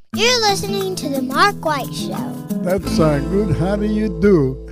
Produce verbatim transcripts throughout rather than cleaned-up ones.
You're listening to The Mark White Show. That's uh, good. How do you do?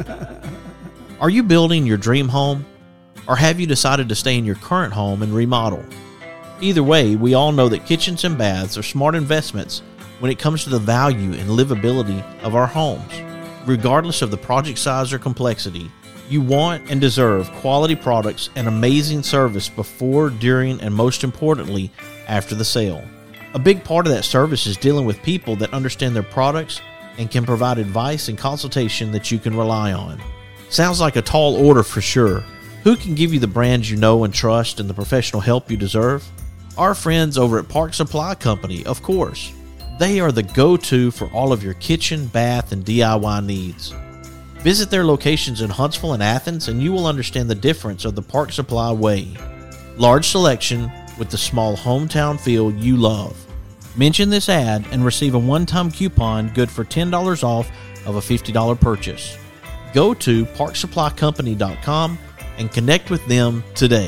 Are you building your dream home? Or have you decided to stay in your current home and remodel? Either way, we all know that kitchens and baths are smart investments when it comes to the value and livability of our homes. Regardless of the project size or complexity, you want and deserve quality products and amazing service before, during, and most importantly, after the sale. A big part of that service is dealing with people that understand their products and can provide advice and consultation that you can rely on. Sounds like a tall order for sure. Who can give you the brands you know and trust and the professional help you deserve? Our friends over at Park Supply Company, of course. They are the go-to for all of your kitchen, bath, and D I Y needs. Visit their locations in Huntsville and Athens and you will understand the difference of the Park Supply way. Large selection with the small hometown feel you love. Mention this ad and receive a one-time coupon good for ten dollars off of a fifty dollars purchase. Go to park supply company dot com and connect with them today.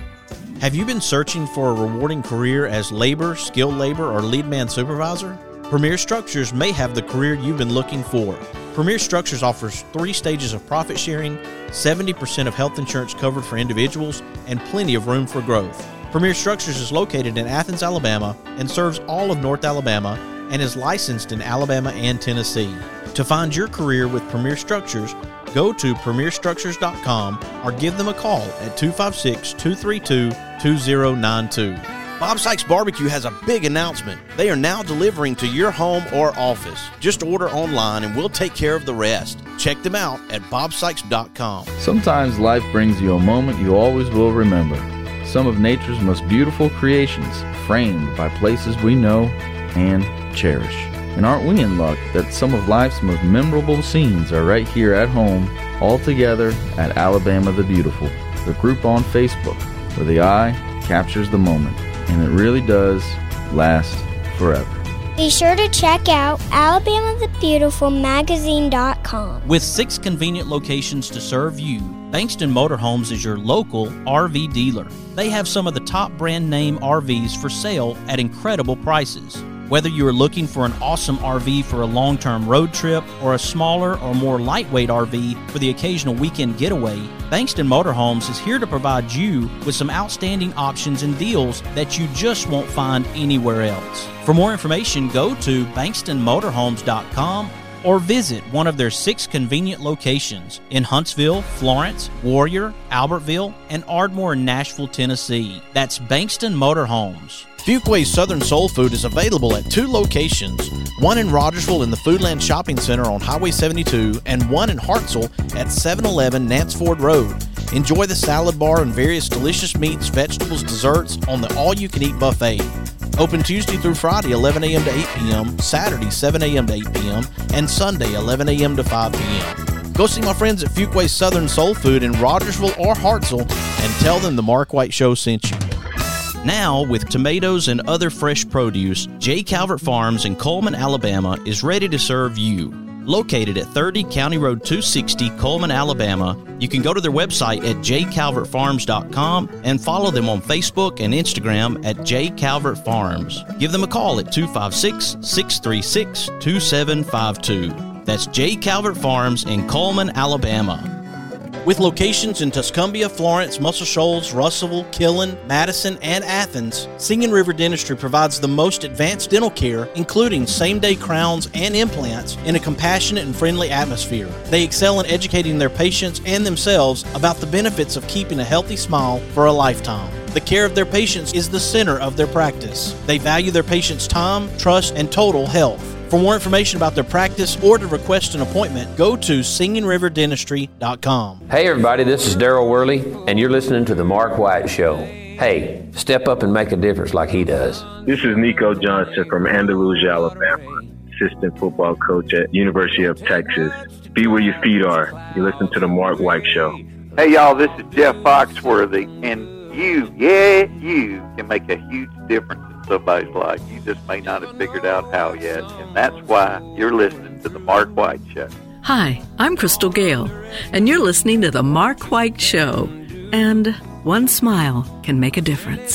Have you been searching for a rewarding career as labor, skilled labor, or lead man supervisor? Premier Structures may have the career you've been looking for. Premier Structures offers three stages of profit sharing, seventy percent of health insurance covered for individuals, and plenty of room for growth. Premier Structures is located in Athens, Alabama, and serves all of North Alabama and is licensed in Alabama and Tennessee. To find your career with Premier Structures, go to premier structures dot com or give them a call at two five six, two three two, two zero nine two. Bob Sykes Barbecue has a big announcement. They are now delivering to your home or office. Just order online and we'll take care of the rest. Check them out at bob sykes dot com. Sometimes life brings you a moment you always will remember. Some of nature's most beautiful creations, framed by places we know and cherish. And aren't we in luck that some of life's most memorable scenes are right here at home, all together at Alabama the Beautiful, the group on Facebook, where the eye captures the moment, and it really does last forever. Be sure to check out alabama the beautiful magazine dot com. With six convenient locations to serve you, Bankston Motorhomes is your local R V dealer. They have some of the top brand name R Vs for sale at incredible prices. Whether you are looking for an awesome R V for a long-term road trip or a smaller or more lightweight R V for the occasional weekend getaway, Bankston Motorhomes is here to provide you with some outstanding options and deals that you just won't find anywhere else. For more information, go to bankston motorhomes dot com or visit one of their six convenient locations in Huntsville, Florence, Warrior, Albertville, and Ardmore, Nashville, Tennessee. That's Bankston Motorhomes. Fuquay's Southern Soul Food is available at two locations, one in Rogersville in the Foodland Shopping Center on Highway seventy-two and one in Hartselle at seven eleven Nance Ford Road. Enjoy the salad bar and various delicious meats, vegetables, desserts on the all-you-can-eat buffet. Open Tuesday through Friday, eleven a.m. to eight p.m., Saturday, seven a.m. to eight p.m., and Sunday, eleven a.m. to five p.m. Go see my friends at Fuquay's Southern Soul Food in Rogersville or Hartselle and tell them the Mark White Show sent you. Now, with tomatoes and other fresh produce, J. Calvert Farms in Coleman, Alabama is ready to serve you. Located at thirty County Road two sixty, Coleman, Alabama, you can go to their website at j calvert farms dot com and follow them on Facebook and Instagram at J. Calvert Farms. Give them a call at two five six, six three six, two seven five two. That's J. Calvert Farms in Coleman, Alabama. With locations in Tuscumbia, Florence, Muscle Shoals, Russellville, Killen, Madison, and Athens, Singing River Dentistry provides the most advanced dental care, including same-day crowns and implants, in a compassionate and friendly atmosphere. They excel in educating their patients and themselves about the benefits of keeping a healthy smile for a lifetime. The care of their patients is the center of their practice. They value their patients' time, trust, and total health. For more information about their practice or to request an appointment, go to singing river dentistry dot com. Hey everybody, this is Daryl Worley, and you're listening to The Mark White Show. Hey, step up and make a difference like he does. This is Nico Johnson from Andalusia, Alabama, assistant football coach at University of Texas. Be where your feet are. You listen to The Mark White Show. Hey y'all, this is Jeff Foxworthy, and you, yeah, you can make a huge difference in somebody's life. You just may not have figured out how yet, and that's why you're listening to The Mark White Show. Hi, I'm Crystal Gale, and you're listening to The Mark White Show. And one smile can make a difference.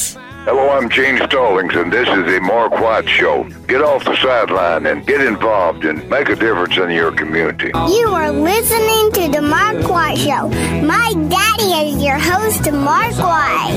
Hello, I'm Gene Stallings, and this is the Mark White Show. Get off the sideline and get involved and make a difference in your community. You are listening to The Mark White Show. My daddy is your host, Mark White.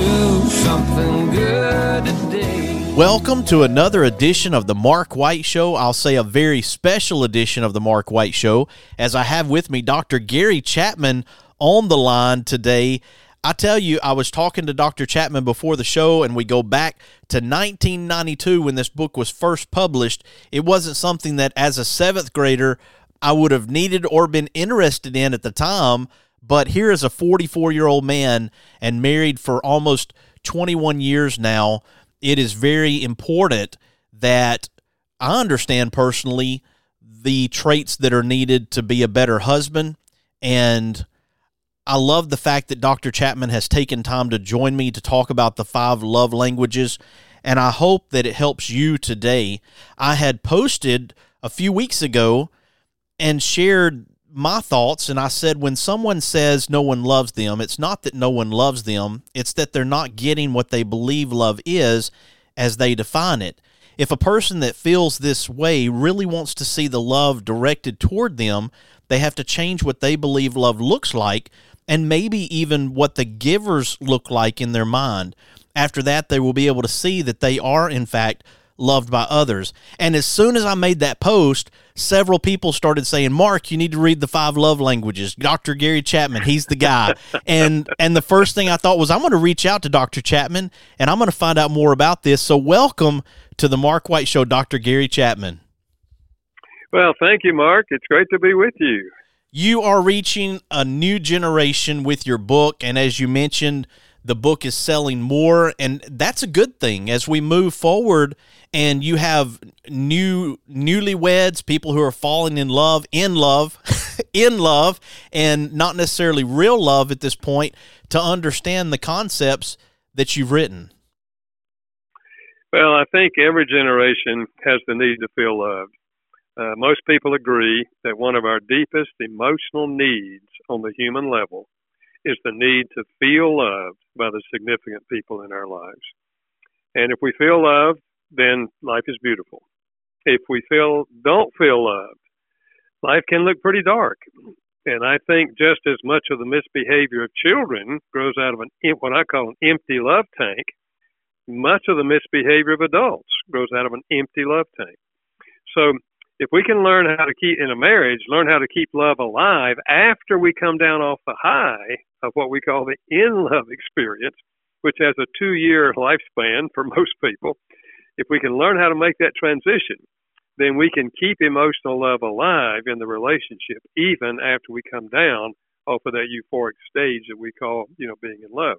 Welcome to another edition of The Mark White Show. I'll say a very special edition of The Mark White Show, as I have with me Doctor Gary Chapman on the line today. I tell you, I was talking to Doctor Chapman before the show, and we go back to nineteen ninety-two when this book was first published. It wasn't something that, as a seventh grader, I would have needed or been interested in at the time, but here is a forty-four-year-old man and married for almost twenty-one years now. It is very important that I understand personally the traits that are needed to be a better husband, and I love the fact that Doctor Chapman has taken time to join me to talk about the five love languages, and I hope that it helps you today. I had posted a few weeks ago and shared my thoughts, and I said when someone says no one loves them, it's not that no one loves them, it's that they're not getting what they believe love is as they define it. If a person that feels this way really wants to see the love directed toward them, they have to change what they believe love looks like, and maybe even what the givers look like in their mind. After that, they will be able to see that they are, in fact, loved by others. And as soon as I made that post, several people started saying, Mark, you need to read the five love languages. Doctor Gary Chapman, he's the guy. and and the first thing I thought was, I'm going to reach out to Doctor Chapman, and I'm going to find out more about this. So welcome to the Mark White Show, Doctor Gary Chapman. Well, thank you, Mark. It's great to be with you. You are reaching a new generation with your book, and as you mentioned, the book is selling more, and that's a good thing as we move forward, and you have new newlyweds, people who are falling in love, in love, in love, and not necessarily real love at this point, to understand the concepts that you've written. Well, I think every generation has the need to feel loved. Uh, most people agree that one of our deepest emotional needs on the human level is the need to feel loved by the significant people in our lives. And if we feel loved, then life is beautiful. If we feel don't feel loved, life can look pretty dark. And I think just as much of the misbehavior of children grows out of an what I call an empty love tank, much of the misbehavior of adults grows out of an empty love tank. So if we can learn how to keep, in a marriage, learn how to keep love alive after we come down off the high of what we call the in-love experience, which has a two-year lifespan for most people, if we can learn how to make that transition, then we can keep emotional love alive in the relationship even after we come down off of that euphoric stage that we call, you know, being in love.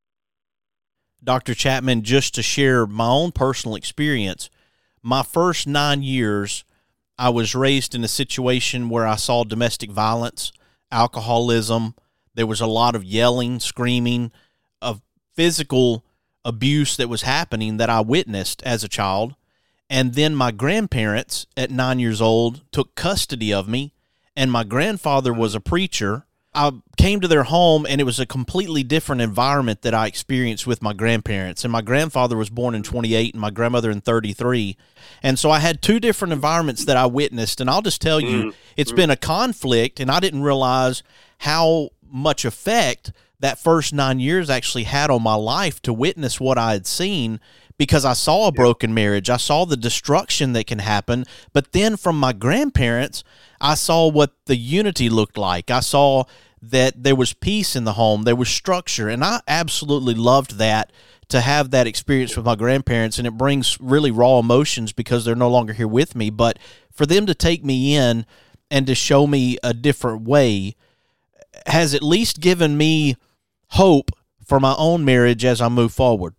Doctor Chapman, just to share my own personal experience, my first nine years, I was raised in a situation where I saw domestic violence, alcoholism. There was a lot of yelling, screaming, of physical abuse that was happening that I witnessed as a child. And then my grandparents at nine years old took custody of me, and my grandfather was a preacher. I came to their home, and it was a completely different environment that I experienced with my grandparents. And my grandfather was born in twenty-eight and my grandmother in thirty-three. And so I had two different environments that I witnessed. And I'll just tell you, mm-hmm. it's been a conflict, and I didn't realize how much effect that first nine years actually had on my life to witness what I had seen, because I saw a broken marriage. I saw the destruction that can happen. But then from my grandparents, I saw what the unity looked like. I saw that there was peace in the home. There was structure. And I absolutely loved that, to have that experience with my grandparents. And it brings really raw emotions because they're no longer here with me. But for them to take me in and to show me a different way has at least given me hope for my own marriage as I move forward.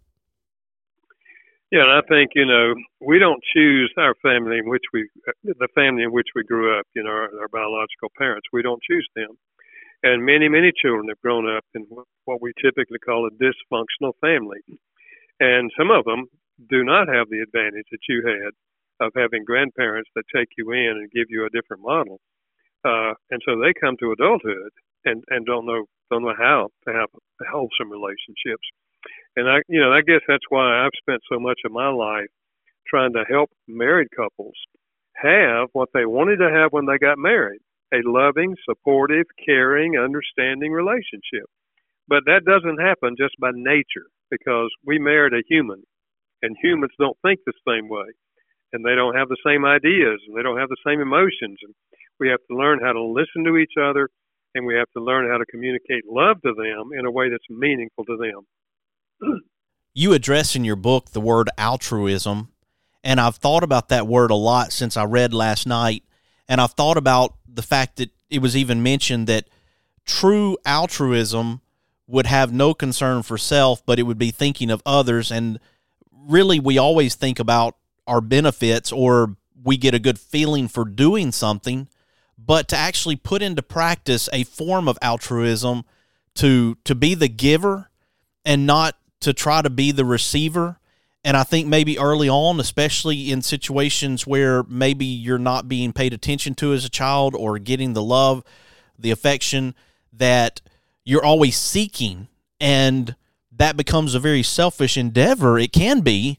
Yeah, and I think, you know, we don't choose our family in which we, the family in which we grew up, you know, our, our biological parents. We don't choose them. And many, many children have grown up in what we typically call a dysfunctional family. And some of them do not have the advantage that you had of having grandparents that take you in and give you a different model. Uh, and so they come to adulthood and, and don't know don't know how to have wholesome relationships. And I, you know, I guess that's why I've spent so much of my life trying to help married couples have what they wanted to have when they got married, a loving, supportive, caring, understanding relationship. But that doesn't happen just by nature, because we married a human, and humans don't think the same way, and they don't have the same ideas, and they don't have the same emotions. And we have to learn how to listen to each other, and we have to learn how to communicate love to them in a way that's meaningful to them. You address in your book the word altruism, and I've thought about that word a lot since I read last night, and I've thought about the fact that it was even mentioned that true altruism would have no concern for self, but it would be thinking of others. And really, we always think about our benefits, or we get a good feeling for doing something, but to actually put into practice a form of altruism, to to be the giver and not to try to be the receiver. And I think maybe early on, especially in situations where maybe you're not being paid attention to as a child, or getting the love, the affection that you're always seeking, and that becomes a very selfish endeavor. It can be,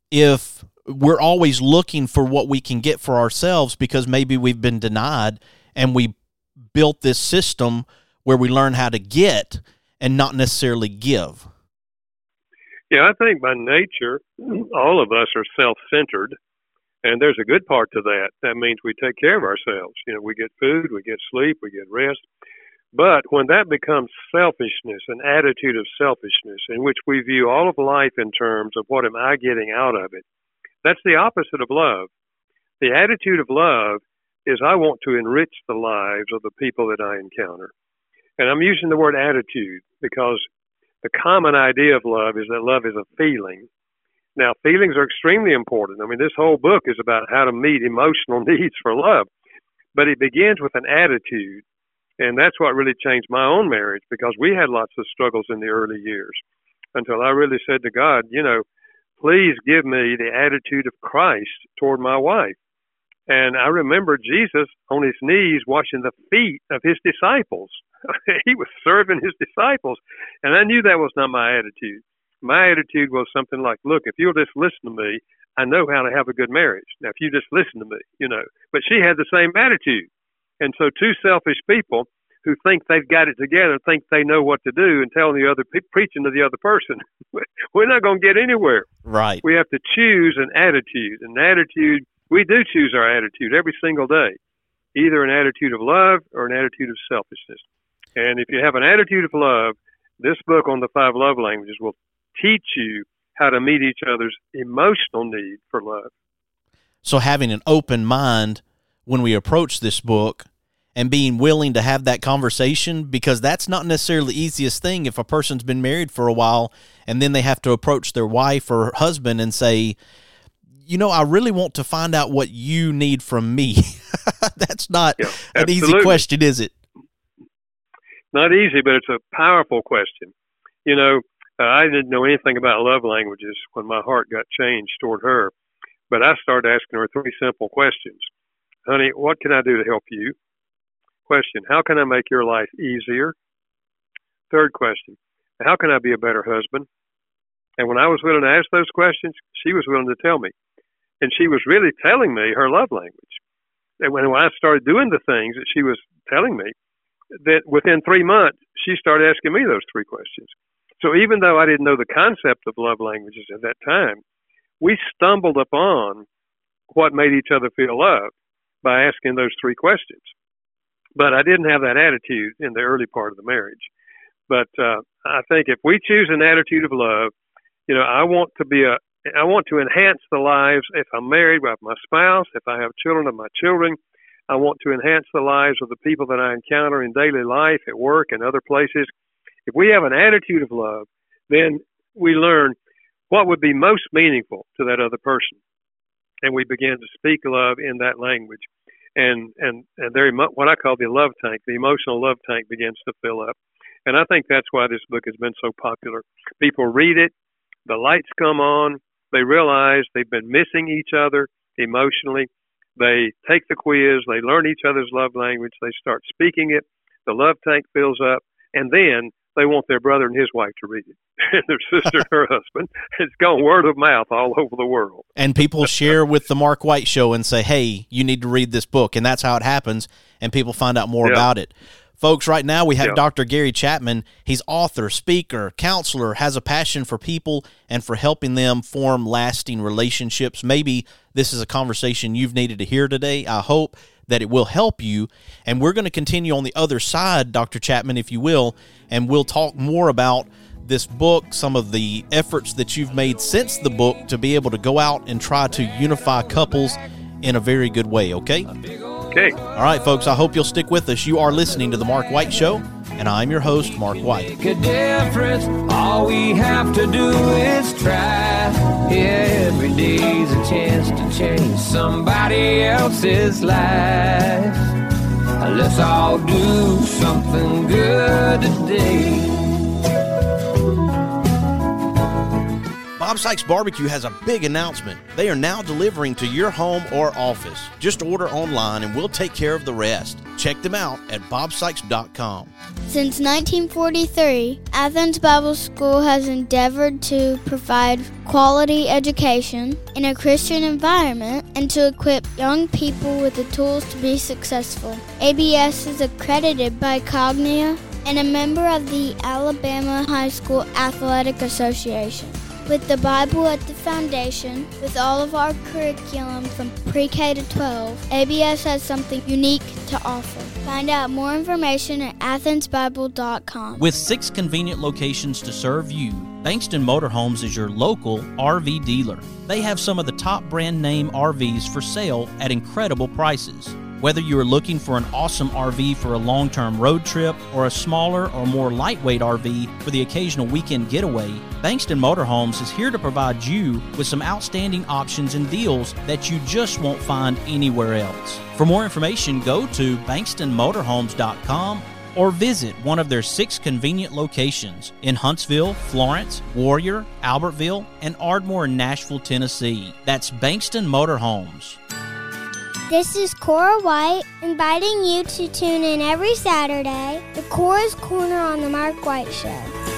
if we're always looking for what we can get for ourselves, because maybe we've been denied, and we built this system where we learn how to get and not necessarily give. Yeah, I think by nature, all of us are self-centered, and there's a good part to that. That means we take care of ourselves. You know, we get food, we get sleep, we get rest. But when that becomes selfishness, an attitude of selfishness, in which we view all of life in terms of what am I getting out of it, that's the opposite of love. The attitude of love is I want to enrich the lives of the people that I encounter. And I'm using the word attitude because the common idea of love is that love is a feeling. Now, feelings are extremely important. I mean, this whole book is about how to meet emotional needs for love. But it begins with an attitude. And that's what really changed my own marriage, because we had lots of struggles in the early years until I really said to God, you know, please give me the attitude of Christ toward my wife. And I remember Jesus on his knees washing the feet of his disciples. He was serving his disciples. And I knew that was not my attitude. My attitude was something like, look, if you'll just listen to me, I know how to have a good marriage. Now, if you just listen to me, you know. But she had the same attitude. And so two selfish people who think they've got it together, think they know what to do, and telling the other, preaching to the other person, we're not going to get anywhere. Right. We have to choose an attitude. An attitude, we do choose our attitude every single day, either an attitude of love or an attitude of selfishness. And if you have an attitude of love, this book on the five love languages will teach you how to meet each other's emotional need for love. So having an open mind when we approach this book, and being willing to have that conversation, because that's not necessarily the easiest thing if a person's been married for a while and then they have to approach their wife or husband and say, you know, I really want to find out what you need from me. That's not yeah, an easy question, is it? Not easy, but it's a powerful question. You know, uh, I didn't know anything about love languages when my heart got changed toward her, but I started asking her three simple questions. Honey, what can I do to help you? Question, how can I make your life easier? Third question, how can I be a better husband? And when I was willing to ask those questions, she was willing to tell me. And she was really telling me her love language. And when I started doing the things that she was telling me, that within three months, she started asking me those three questions. So even though I didn't know the concept of love languages at that time, we stumbled upon what made each other feel loved by asking those three questions. But I didn't have that attitude in the early part of the marriage. But uh, I think if we choose an attitude of love, you know, I want to be a, I want to enhance the lives. If I'm married, with my spouse, if I have children, of my children, I want to enhance the lives of the people that I encounter in daily life, at work, and other places. If we have an attitude of love, then we learn what would be most meaningful to that other person, and we begin to speak love in that language. And, and, and there, what I call the love tank, the emotional love tank begins to fill up. And I think that's why this book has been so popular. People read it, the lights come on, they realize they've been missing each other emotionally. They take the quiz, they learn each other's love language, they start speaking it, the love tank fills up, and then they want their brother and his wife to read it, and their sister and her husband. It's gone word of mouth all over the world. And people share with the Mark White Show and say, hey, you need to read this book, and that's how it happens, and people find out more yeah. about it. Folks, right now we have yeah. Doctor Gary Chapman. He's author, speaker, counselor, has a passion for people and for helping them form lasting relationships. Maybe this is a conversation you've needed to hear today. I hope that it will help you. And we're going to continue on the other side, Doctor Chapman, if you will, and we'll talk more about this book, some of the efforts that you've made since the book to be able to go out and try to unify couples in a very good way, okay? Okay. All right, folks, I hope you'll stick with us. You are listening to The Mark White Show, and I'm your host, Mark White. Make a difference. All we have to do is try. Yeah, every day's a chance to change somebody else's life. Let's all do something good today. Bob Sykes Barbecue has a big announcement. They are now delivering to your home or office. Just order online and we'll take care of the rest. Check them out at bob sykes dot com. Since nineteen forty-three, Athens Bible School has endeavored to provide quality education in a Christian environment and to equip young people with the tools to be successful. A B S is accredited by Cognia and a member of the Alabama High School Athletic Association. With the Bible at the foundation, with all of our curriculum from pre-K to twelve, A B S has something unique to offer. Find out more information at athens bible dot com. With six convenient locations to serve you, Bankston Motorhomes is your local R V dealer. They have some of the top brand name R Vs for sale at incredible prices. Whether you are looking for an awesome R V for a long-term road trip or a smaller or more lightweight R V for the occasional weekend getaway, Bankston Motorhomes is here to provide you with some outstanding options and deals that you just won't find anywhere else. For more information, go to bankston motorhomes dot com or visit one of their six convenient locations in Huntsville, Florence, Warrior, Albertville, and Ardmore in Nashville, Tennessee. That's Bankston Motorhomes. This is Cora White, inviting you to tune in every Saturday to Cora's Corner on The Mark White Show.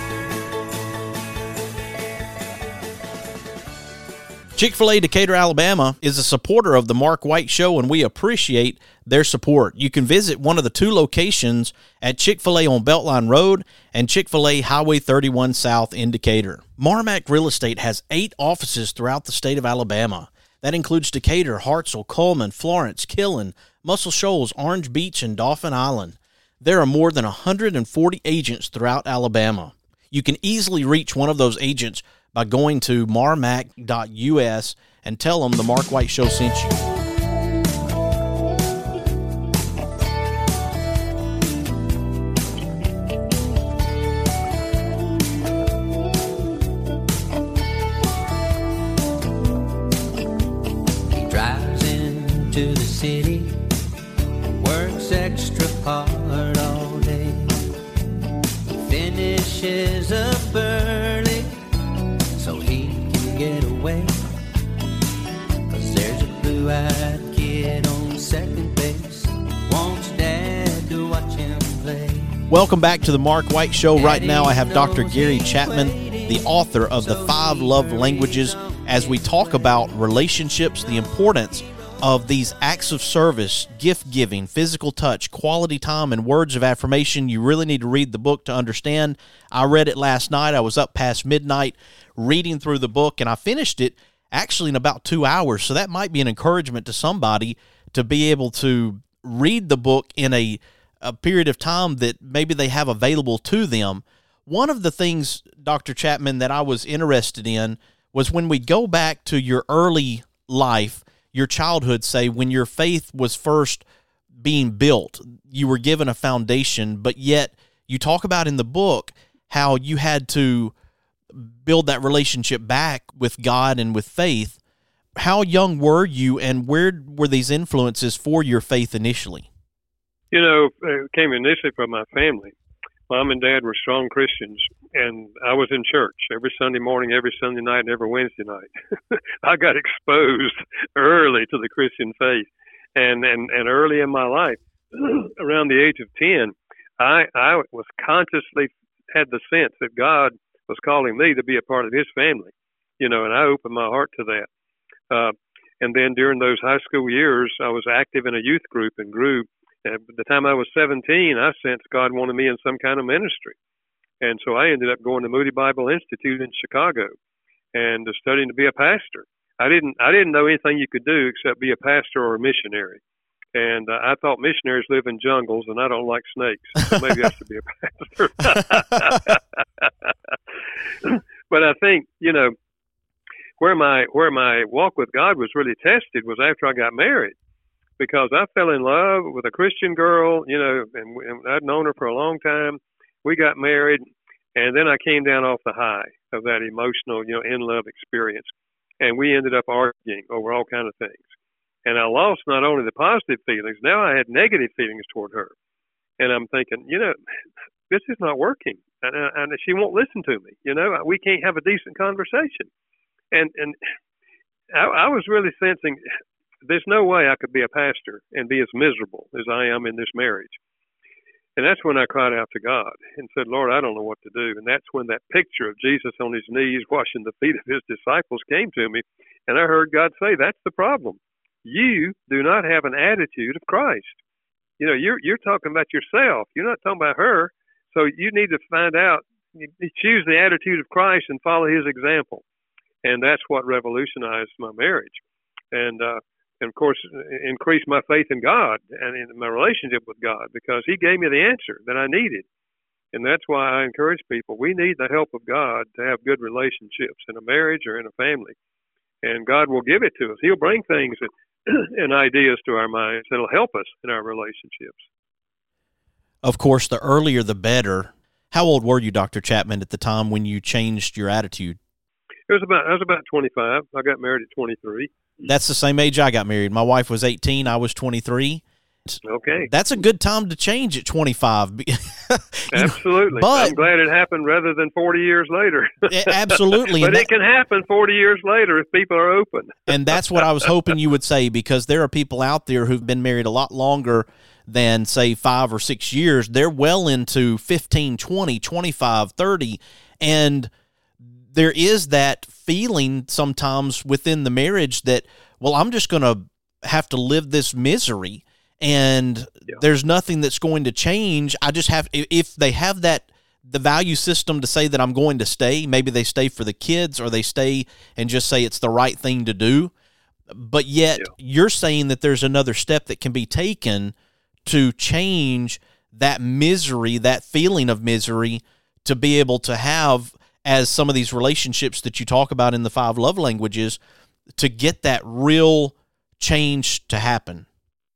Chick-fil-A Decatur, Alabama is a supporter of The Mark White Show, and we appreciate their support. You can visit one of the two locations at Chick-fil-A on Beltline Road and Chick-fil-A Highway thirty-one South in Decatur. Marmac Real Estate has eight offices throughout the state of Alabama. That includes Decatur, Hartselle, Coleman, Florence, Killen, Muscle Shoals, Orange Beach, and Dauphin Island. There are more than one hundred forty agents throughout Alabama. You can easily reach one of those agents by going to marmac dot U S and tell them the Mark White Show sent you. To the city, works extra hard all day, finishes up early so he can get away, 'cause there's a blue-eyed kid on second base, wants dad to watch him play. Welcome back to the Mark White Show. Right now I have Doctor Gary Chapman, the author of The Five Love Languages, as we talk about relationships, the importance of these acts of service, gift giving, physical touch, quality time, and words of affirmation. You really need to read the book to understand. I read it last night. I was up past midnight reading through the book, and I finished it actually in about two hours. So that might be an encouragement to somebody to be able to read the book in a, a period of time that maybe they have available to them. One of the things, Doctor Chapman, that I was interested in was when we go back to your early life, your childhood, say, when your faith was first being built, you were given a foundation, but yet you talk about in the book how you had to build that relationship back with God and with faith. How young were you, and where were these influences for your faith initially? You know, it came initially from my family. Mom and Dad were strong Christians, and I was in church every Sunday morning, every Sunday night, and every Wednesday night. I got exposed early to the Christian faith, and, and, and early in my life, around the age of ten, I, I was consciously had the sense that God was calling me to be a part of his family, you know, and I opened my heart to that. Uh, and then during those high school years, I was active in a youth group and grew. At the time I was seventeen, I sensed God wanted me in some kind of ministry. And so I ended up going to Moody Bible Institute in Chicago and studying to be a pastor. I didn't I didn't know anything you could do except be a pastor or a missionary. And uh, I thought missionaries live in jungles, and I don't like snakes. So maybe I should be a pastor. But I think, you know, where my where my walk with God was really tested was after I got married, because I fell in love with a Christian girl, you know, and, and I'd known her for a long time. We got married, and then I came down off the high of that emotional, you know, in-love experience, and we ended up arguing over all kinds of things. And I lost not only the positive feelings, now I had negative feelings toward her. And I'm thinking, you know, this is not working, and, and she won't listen to me. You know, we can't have a decent conversation. And and I, I was really sensing there's no way I could be a pastor and be as miserable as I am in this marriage. And that's when I cried out to God and said, Lord, I don't know what to do. And that's when that picture of Jesus on his knees washing the feet of his disciples came to me. And I heard God say, that's the problem. You do not have an attitude of Christ. You know, you're you're talking about yourself. You're not talking about her. So you need to find out, you choose the attitude of Christ and follow his example. And that's what revolutionized my marriage. And, uh, and of course, increased my faith in God and in my relationship with God, because he gave me the answer that I needed. And that's why I encourage people. We need the help of God to have good relationships in a marriage or in a family. And God will give it to us. He'll bring things and, and ideas to our minds that'll help us in our relationships. Of course, the earlier the better. How old were you, Doctor Chapman, at the time when you changed your attitude? It was about I was about twenty-five. I got married at twenty-three. That's the same age I got married. My wife was eighteen. I was twenty-three. Okay. That's a good time to change at twenty-five. Absolutely. But I'm glad it happened rather than forty years later. Absolutely. But that, it can happen forty years later if people are open. And that's what I was hoping you would say, because there are people out there who've been married a lot longer than, say, five or six years. They're well into fifteen, twenty, twenty-five, thirty, and there is that feeling sometimes within the marriage that, well, I'm just going to have to live this misery, and yeah. there's nothing that's going to change. I just have, if they have that, the value system to say that I'm going to stay, maybe they stay for the kids, or they stay and just say it's the right thing to do. But yet yeah. you're saying that there's another step that can be taken to change that misery, that feeling of misery, to be able to have, as some of these relationships that you talk about in the five love languages, to get that real change to happen?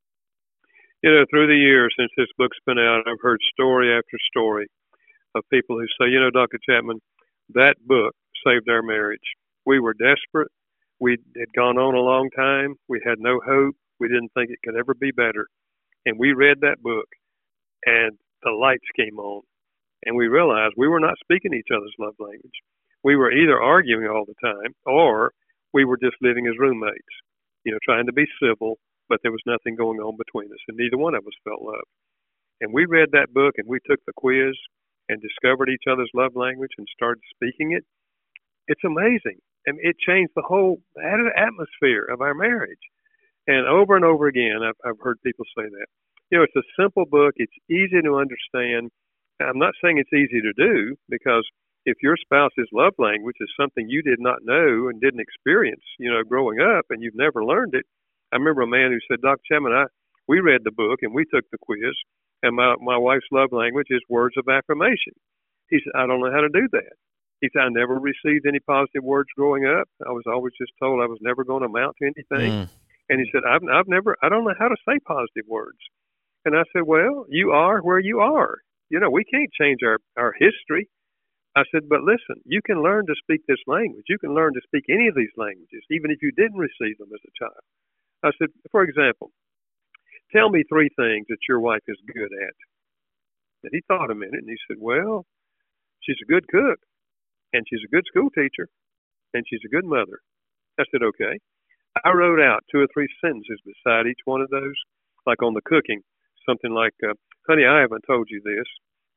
You know, through the years since this book's been out, I've heard story after story of people who say, you know, Doctor Chapman, that book saved our marriage. We were desperate. We had gone on a long time. We had no hope. We didn't think it could ever be better. And we read that book, and the lights came on. And we realized we were not speaking each other's love language. We were either arguing all the time, or we were just living as roommates, you know, trying to be civil, but there was nothing going on between us, and neither one of us felt love. And we read that book, and we took the quiz and discovered each other's love language and started speaking it. It's amazing. I mean, it changed the whole atmosphere of our marriage. And over and over again, I've, I've heard people say that. You know, it's a simple book. It's easy to understand. I'm not saying it's easy to do, because if your spouse's love language is something you did not know and didn't experience, you know, growing up, and you've never learned it. I remember a man who said, Doctor Chapman, I, we read the book and we took the quiz, and my, my wife's love language is words of affirmation. He said, I don't know how to do that. He said, I never received any positive words growing up. I was always just told I was never going to amount to anything. Mm. And he said, I've, I've never, I don't know how to say positive words. And I said, well, you are where you are. You know, we can't change our, our history. I said, but listen, you can learn to speak this language. You can learn to speak any of these languages, even if you didn't receive them as a child. I said, for example, tell me three things that your wife is good at. And he thought a minute, and he said, well, she's a good cook, and she's a good school teacher, and she's a good mother. I said, okay. I wrote out two or three sentences beside each one of those, like on the cooking, something like, uh, honey, I haven't told you this,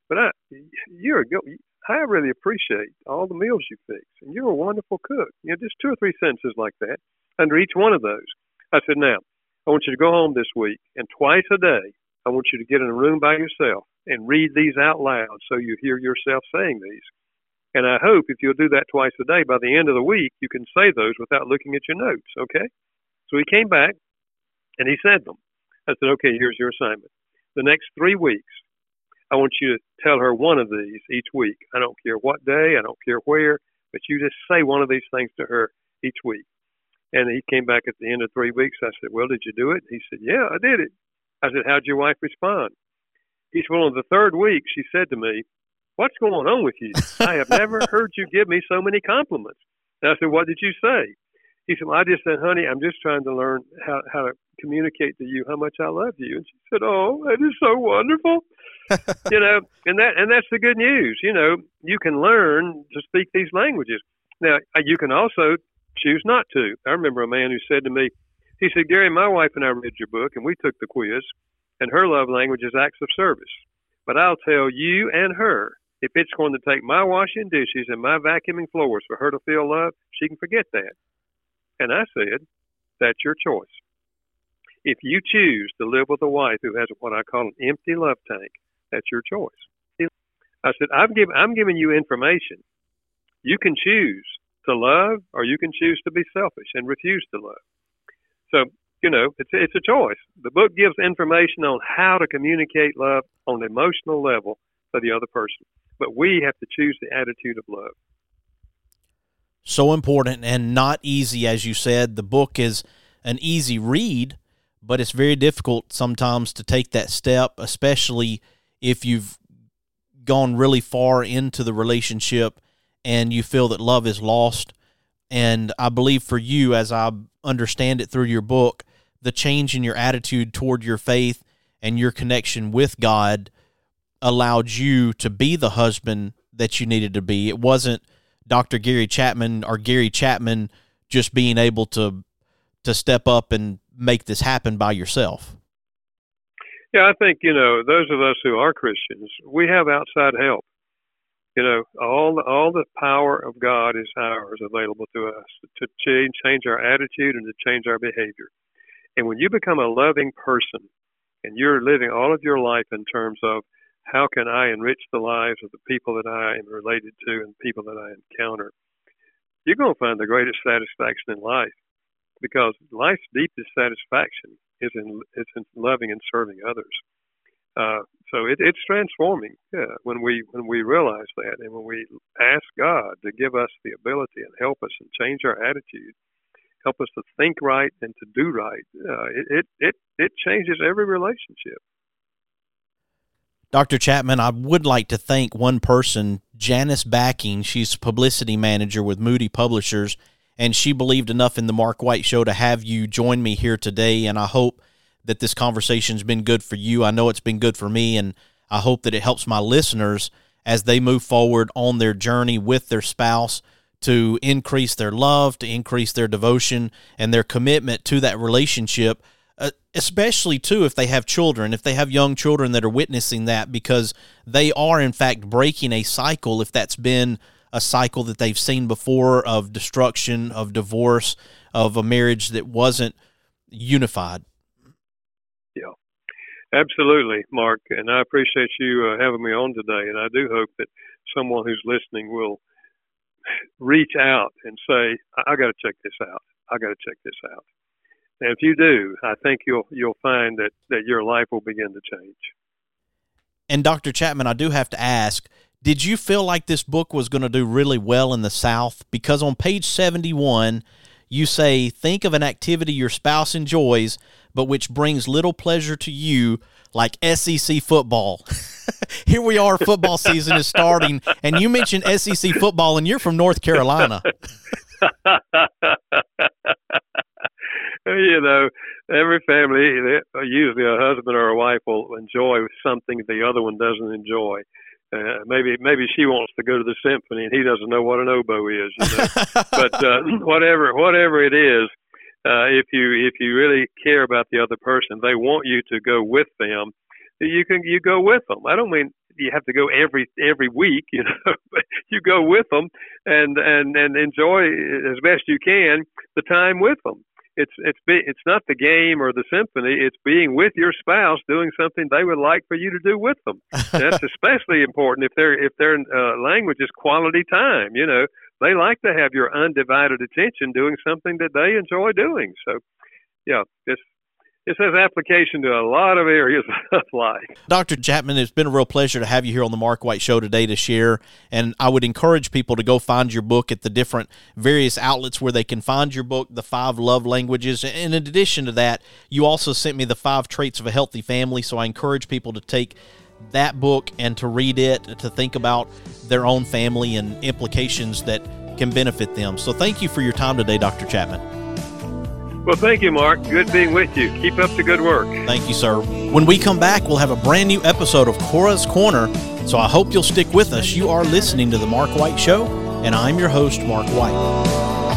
but I, you're a good, I really appreciate all the meals you fix, and you're a wonderful cook. You know, just two or three sentences like that under each one of those. I said, now, I want you to go home this week, and twice a day, I want you to get in a room by yourself and read these out loud so you hear yourself saying these. And I hope if you'll do that twice a day, by the end of the week, you can say those without looking at your notes, okay? So he came back, and he said them. I said, okay, here's your assignment. The next three weeks, I want you to tell her one of these each week. I don't care what day, I don't care where, but you just say one of these things to her each week. And he came back at the end of three weeks. I said, well, did you do it? He said, yeah, I did it. I said, how'd your wife respond? He said, well, on the third week, she said to me, what's going on with you? I have never heard you give me so many compliments. And I said, what did you say? He said, well, I just said, honey, I'm just trying to learn how, how to communicate to you how much I love you. And she said, oh, that is so wonderful. you know, and that and that's the good news. You know, you can learn to speak these languages. Now, you can also choose not to. I remember a man who said to me, he said, Gary, my wife and I read your book, and we took the quiz, and her love language is acts of service. But I'll tell you and her, if it's going to take my washing dishes and my vacuuming floors for her to feel love, she can forget that. And I said, that's your choice. If you choose to live with a wife who has what I call an empty love tank, that's your choice. I said, I'm, give, I'm giving you information. You can choose to love, or you can choose to be selfish and refuse to love. So, you know, it's, it's a choice. The book gives information on how to communicate love on an emotional level for the other person. But we have to choose the attitude of love. So important and not easy, as you said. The book is an easy read, but it's very difficult sometimes to take that step, especially if you've gone really far into the relationship and you feel that love is lost. And I believe for you, as I understand it through your book, the change in your attitude toward your faith and your connection with God allowed you to be the husband that you needed to be. It wasn't Doctor Gary Chapman or Gary Chapman just being able to to step up and make this happen by yourself. Yeah, I think, you know, those of us who are Christians, we have outside help. You know, all the, all the power of God is ours, available to us to change, change our attitude and to change our behavior. And when you become a loving person and you're living all of your life in terms of how can I enrich the lives of the people that I am related to and people that I encounter, you're going to find the greatest satisfaction in life, because life's deepest satisfaction is in, is in loving and serving others. Uh, so it, it's transforming yeah, when we when we realize that, and when we ask God to give us the ability and help us and change our attitude, help us to think right and to do right. Uh, it, it it it changes every relationship. Doctor Chapman, I would like to thank one person, Janice Backing. She's publicity manager with Moody Publishers, and she believed enough in the Mark White Show to have you join me here today, and I hope that this conversation's been good for you. I know it's been good for me, and I hope that it helps my listeners as they move forward on their journey with their spouse to increase their love, to increase their devotion, and their commitment to that relationship, uh, especially, too, if they have children, if they have young children that are witnessing that, because they are, in fact, breaking a cycle if that's been a cycle that they've seen before of destruction, of divorce, of a marriage that wasn't unified. Yeah, absolutely, Mark. And I appreciate you uh, having me on today. And I do hope that someone who's listening will reach out and say, I, I got to check this out. I got to check this out. And if you do, I think you'll you'll find that, that your life will begin to change. And Doctor Chapman, I do have to ask, did you feel like this book was going to do really well in the South? Because on page seventy-one, you say, think of an activity your spouse enjoys, but which brings little pleasure to you, like S E C football. Here we are, football season is starting, and you mentioned S E C football, and you're from North Carolina. You know, every family, usually a husband or a wife will enjoy something the other one doesn't enjoy. Uh, maybe maybe she wants to go to the symphony and he doesn't know what an oboe is. You know? But uh, whatever whatever it is, uh, if you if you really care about the other person, they want you to go with them. You can you go with them. I don't mean you have to go every every week, you know. But you go with them and and and enjoy as best you can the time with them. It's it's be, it's not the game or the symphony. It's being with your spouse, doing something they would like for you to do with them. That's especially important if their if their uh, language is quality time. You know, they like to have your undivided attention doing something that they enjoy doing. So, yeah, it's. This has application to a lot of areas of life. Doctor Chapman, it's been a real pleasure to have you here on the Mark White Show today to share, and I would encourage people to go find your book at the different various outlets where they can find your book, The Five Love Languages. And in addition to that, you also sent me The Five Traits of a Healthy Family, so I encourage people to take that book and to read it, to think about their own family and implications that can benefit them. So thank you for your time today, Doctor Chapman. Well, thank you, Mark. Good being with you. Keep up the good work. Thank you, sir. When we come back, we'll have a brand new episode of Cora's Corner, so I hope you'll stick with us. You are listening to The Mark White Show, and I'm your host, Mark White.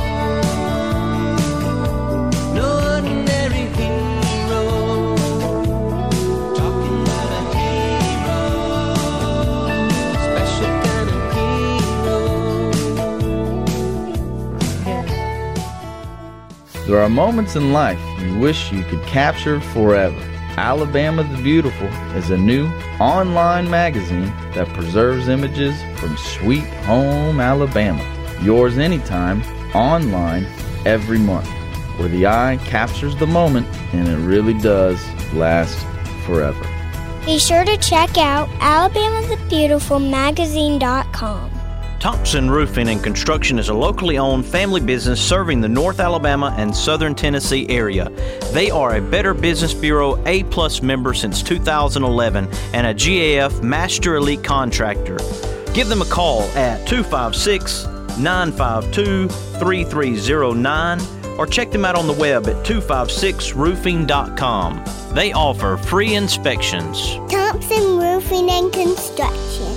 There are moments in life you wish you could capture forever. Alabama the Beautiful is a new online magazine that preserves images from sweet home Alabama. Yours anytime, online, every month, where the eye captures the moment and it really does last forever. Be sure to check out alabama the beautiful magazine dot com. Thompson Roofing and Construction is a locally owned family business serving the North Alabama and Southern Tennessee area. They are a Better Business Bureau A-plus member since two thousand eleven and a G A F Master Elite Contractor. Give them a call at two five six, nine five two, three three zero nine or check them out on the web at two five six roofing dot com. They offer free inspections. Thompson Roofing and Construction.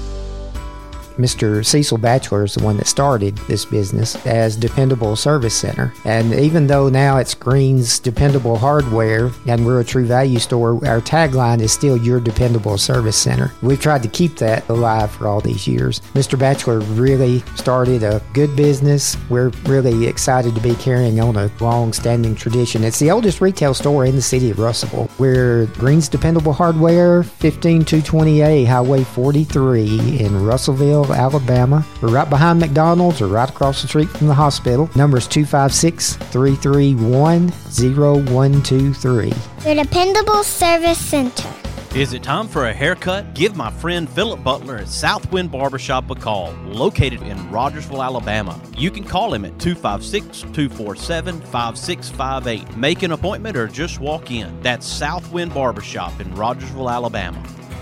Mister Cecil Batchelor is the one that started this business as Dependable Service Center. And even though now it's Green's Dependable Hardware and we're a True Value store, our tagline is still Your Dependable Service Center. We've tried to keep that alive for all these years. Mister Batchelor really started a good business. We're really excited to be carrying on a long-standing tradition. It's the oldest retail store in the city of Russellville. We're Green's Dependable Hardware, fifteen two twenty A Highway forty-three in Russellville, Alabama. We're right behind McDonald's or right across the street from the hospital. Number is two five six, three three one, zero one two three. Your Dependable Service Center. Is it time for a haircut? Give my friend Philip Butler at Southwind Barbershop a call, located in Rogersville, Alabama. You can call him at two five six, two four seven, five six five eight. Make an appointment or just walk in. That's Southwind Barbershop in Rogersville, Alabama.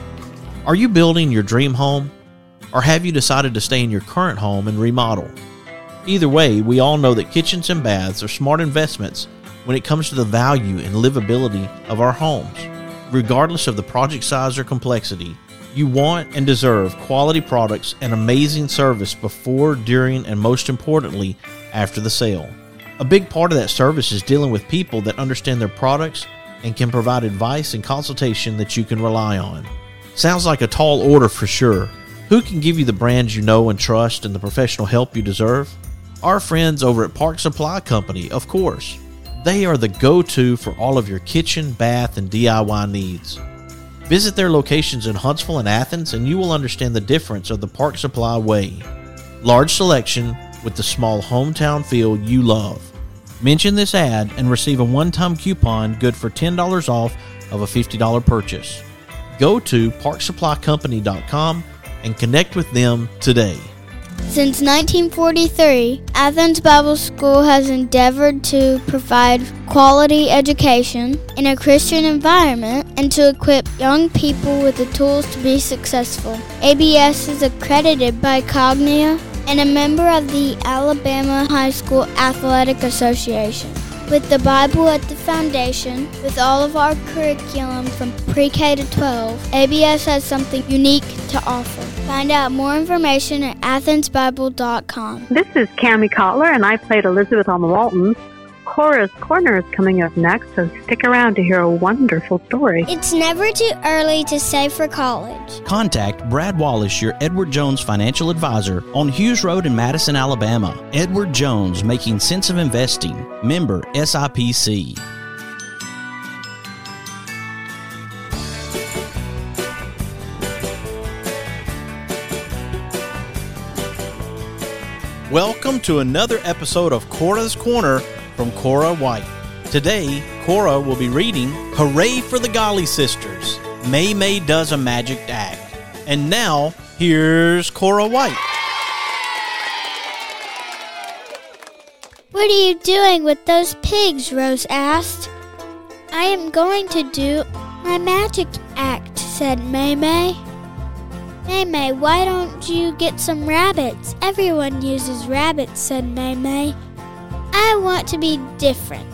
Are you building your dream home? Or have you decided to stay in your current home and remodel? Either way, we all know that kitchens and baths are smart investments when it comes to the value and livability of our homes. Regardless of the project size or complexity, you want and deserve quality products and amazing service before, during, and most importantly, after the sale. A big part of that service is dealing with people that understand their products and can provide advice and consultation that you can rely on. Sounds like a tall order for sure. Who can give you the brands you know and trust and the professional help you deserve? Our friends over at Park Supply Company, of course. They are the go-to for all of your kitchen, bath, and D I Y needs. Visit their locations in Huntsville and Athens and you will understand the difference of the Park Supply way. Large selection with the small hometown feel you love. Mention this ad and receive a one-time coupon good for ten dollars off of a fifty dollars purchase. Go to park supply company dot com and connect with them today. Since nineteen forty-three, Athens Bible School has endeavored to provide quality education in a Christian environment and to equip young people with the tools to be successful. A B S is accredited by Cognia and a member of the Alabama High School Athletic Association. With the Bible at the foundation, with all of our curriculum from pre-K to twelve, A B S has something unique to offer. Find out more information at athens bible dot com. This is Cammie Cotler, and I played Elizabeth on the Waltons. Cora's Corner is coming up next, so stick around to hear a wonderful story. It's never too early to save for college. Contact Brad Wallace, your Edward Jones financial advisor, on Hughes Road in Madison, Alabama. Edward Jones, making sense of investing. Member S I P C. Welcome to another episode of Cora's Corner from Cora White. Today, Cora will be reading Hooray for the Golly Sisters, May May Does a Magic Act. And now, here's Cora White. What are you doing with those pigs? Rose asked. I am going to do my magic act, said May May. May May, why don't you get some rabbits? Everyone uses rabbits, said May May. I want to be different.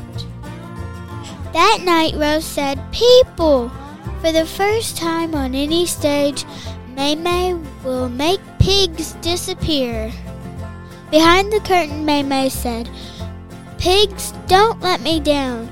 That night, Rose said, People! For the first time on any stage, May May will make pigs disappear. Behind the curtain, May May said, Pigs, don't let me down.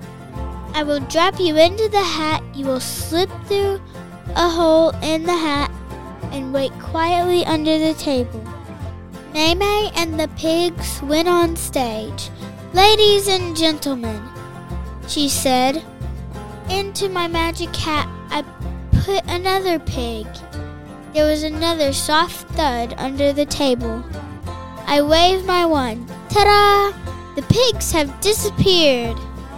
I will drop you into the hat. You will slip through a hole in the hat and wait quietly under the table. May May and the pigs went on stage. Ladies and gentlemen, she said, into my magic hat I put another pig. There was another soft thud under the table. I waved my wand. Ta-da! The pigs have disappeared.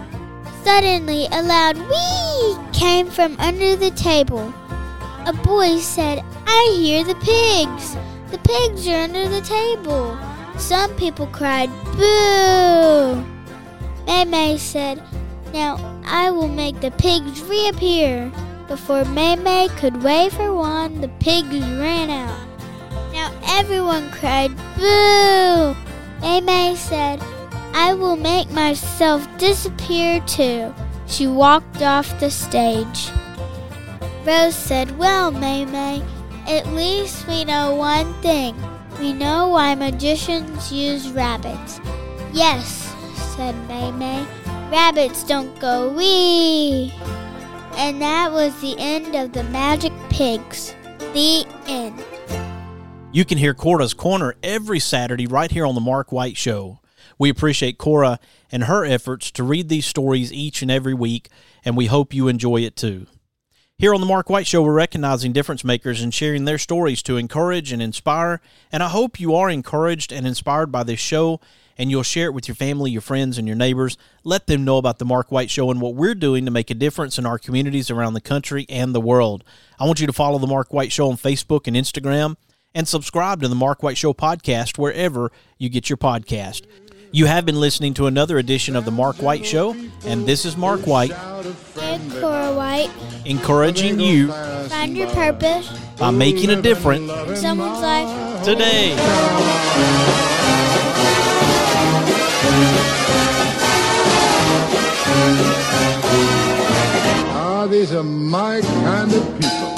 Suddenly a loud whee came from under the table. A boy said, I hear the pigs. The pigs are under the table. Some people cried, Boo! May May said, Now I will make the pigs reappear. Before May May could wave her wand, the pigs ran out. Now everyone cried, Boo! May May said, I will make myself disappear too. She walked off the stage. Rose said, Well, May May, at least we know one thing. We know why magicians use rabbits. Yes, said May May, rabbits don't go wee. And that was the end of the Magic Pigs. The end. You can hear Cora's Corner every Saturday right here on the Mark White Show. We appreciate Cora and her efforts to read these stories each and every week, and we hope you enjoy it too. Here on the Mark White Show, we're recognizing difference makers and sharing their stories to encourage and inspire, and I hope you are encouraged and inspired by this show, and you'll share it with your family, your friends, and your neighbors. Let them know about the Mark White Show and what we're doing to make a difference in our communities around the country and the world. I want you to follow the Mark White Show on Facebook and Instagram, and subscribe to the Mark White Show podcast wherever you get your podcast. You have been listening to another edition of the Mark White Show, and this is Mark White. And Cora White. Encouraging you. Find your purpose. By making a difference. In someone's life. Today. Ah, these are my kind of people.